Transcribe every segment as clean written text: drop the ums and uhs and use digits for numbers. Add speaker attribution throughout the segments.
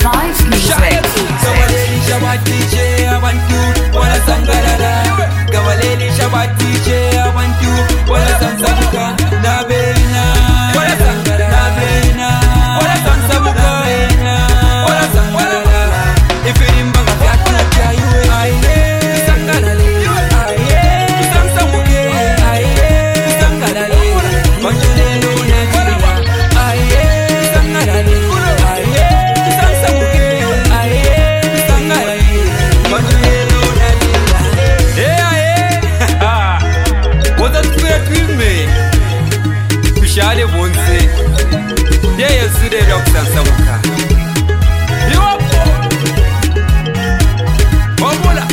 Speaker 1: live music.
Speaker 2: Gabaleli Shabbat DJ, I want to wanna sangarara. Gabaleli Shabbat DJ, I want to wanna sansabuka. Nabena, wanna sangara. Nabena, wanna sansabuka. Wanna sangarara. If you remember that, I you aye. Sangarale, aye. Sansabuke, aye. Sangarale. Manjulelo Nigeria, aye. Sangarale, aye. Sansabuke, aye. Sangarale. Manjulelo Nigeria, aye. What a sweet filme. Bishale bonse. Yeah, you see the rock Sansabuka. You up? Bobola.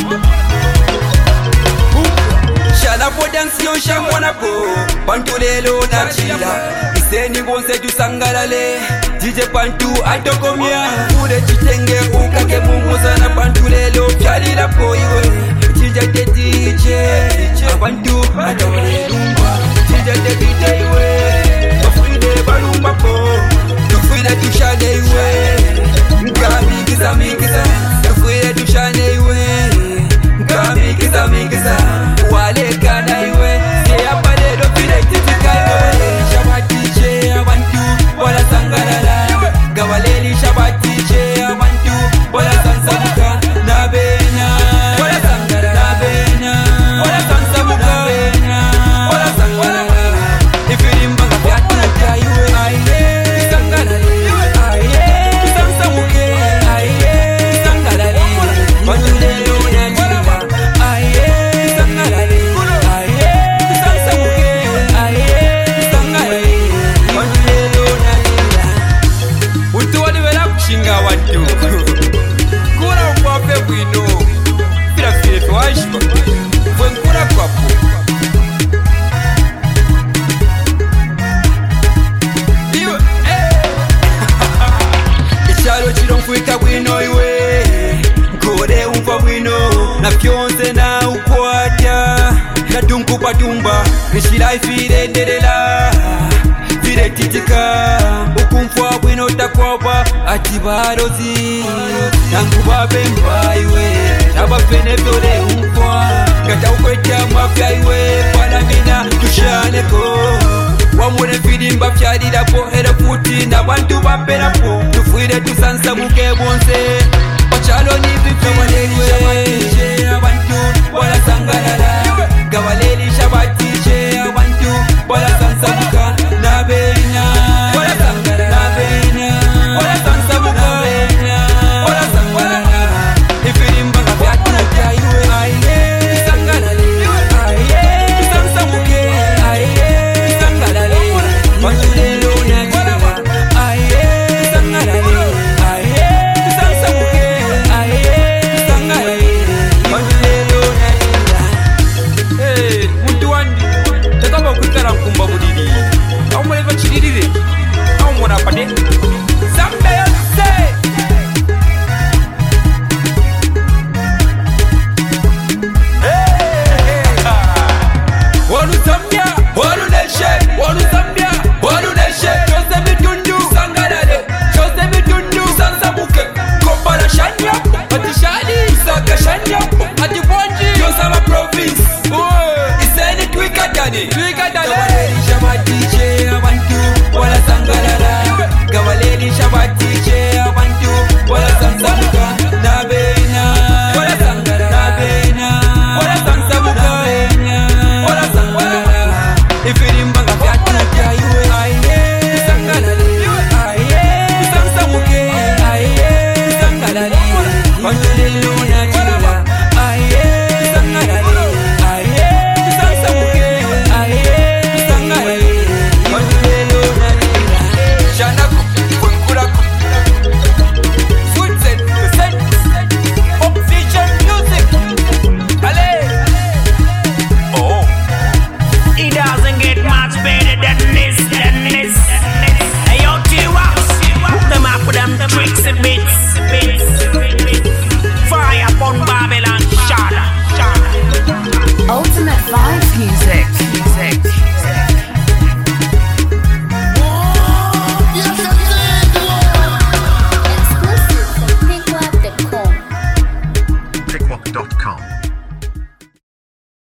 Speaker 2: Shala podansiyo shamwana po. Pantulelo na chila. Iseni bonse tu sangalale. DJ Pantu atokomia. Ule chitenge ukake mumusa na pantulelo. Chali la po iwe. DJ te DJ. Pantu atole lumba. DJ te DJ iwe. Tofide balumba po. Tofide tushane iwe. Nkami kisa mikisa. Tofide tushane iwe. Nkami kisa mikisa. Wale kana iwe. Seya pale do fide titika iwe. Shabbat DJ I want to wala sangarara. Gabaleli Shabbat DJ I want to wala sansabuka. Nabena wala sangara. Nabena wala sansabuka. Wala sangarara. If you remember that iwe. Aye sangarale. Aye sansabuke. Aye sangarale. Manjulelo Nigeria. Aye sangarale. Aye sansabuke. Aye sangarale. Manjulelo Nigeria. Utuwali wela kushinga watu. Kura ukwape wino. Fila file tuwashwa. Fwe nkura kwapu. Iwe, Ichalo chilo mfuika wino iwe. Nkore umfa wino. Na fyonse na ukwata. Na tunkupa tumba. Nishila ifire nderela. Fire titika. Ukumfwa wino takwaba. Atibarozi. Nanguba bemba iwe. Naba fene vyole umfwa. Gata ukweta mafya iwe. Palamina tushaneko. Wamune filimba fyalila po. Era futi na bantu bapera po. Tufuire tusansa muke bonse.